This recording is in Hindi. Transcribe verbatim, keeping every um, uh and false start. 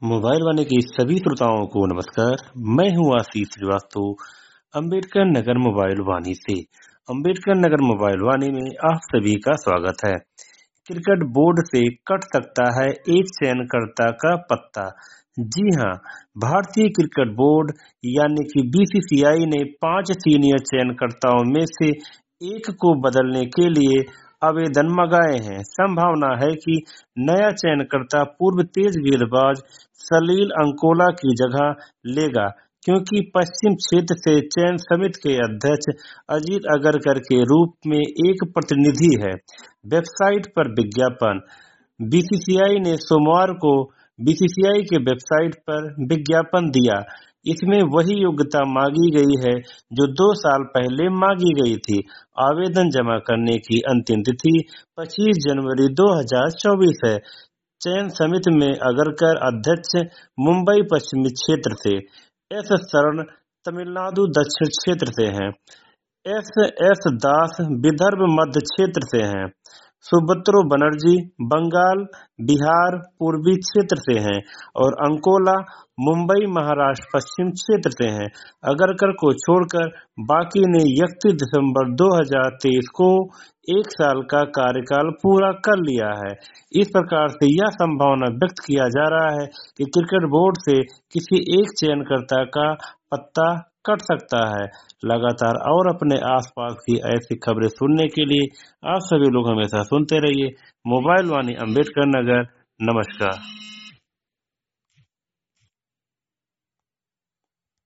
मोबाइल वाले के सभी श्रोताओं को नमस्कार। मैं हूं आशीष श्रीवास्तव, अंबेडकर नगर मोबाइल वाणी से। अंबेडकर नगर मोबाइल वाणी में आप सभी का स्वागत है। क्रिकेट बोर्ड से कट सकता है एक चयनकर्ता का पत्ता। जी हां, भारतीय क्रिकेट बोर्ड यानी कि बीसीसीआई ने पांच सीनियर चयनकर्ताओं में से एक को बदलने के लिए आवेदन मंगाए हैं। संभावना है कि नया चयनकर्ता पूर्व तेज गेंदबाज सलील अंकोला की जगह लेगा, क्योंकि पश्चिम क्षेत्र से चयन समिति के अध्यक्ष अजीत अगरकर के रूप में एक प्रतिनिधि है। वेबसाइट पर विज्ञापन। बीसीसीआई ने सोमवार को बीसीसीआई के वेबसाइट पर विज्ञापन दिया। इसमें वही योग्यता मांगी गई है जो दो साल पहले मांगी गई थी। आवेदन जमा करने की अंतिम तिथि पच्चीस जनवरी दो हज़ार चौबीस है। चयन समिति में अगरकर अध्यक्ष मुंबई पश्चिमी क्षेत्र से, एस शरण तमिलनाडु दक्षिण क्षेत्र से हैं, एस एस दास विदर्भ मध्य क्षेत्र से हैं, सुब्रतो बनर्जी बंगाल बिहार पूर्वी क्षेत्र से हैं और अंकोला मुंबई महाराष्ट्र पश्चिम क्षेत्र से हैं। अगरकर को छोड़कर बाकी ने इकतीस दिसंबर दो हज़ार तेईस को एक साल का कार्यकाल पूरा कर लिया है। इस प्रकार से यह संभावना व्यक्त किया जा रहा है कि क्रिकेट बोर्ड से किसी एक चयनकर्ता का पत्ता कट सकता है। लगातार और अपने आसपास की ऐसी खबरें सुनने के लिए आप सभी लोग हमेशा सुनते रहिए मोबाइल वाणी अंबेडकर नगर। नमस्कार।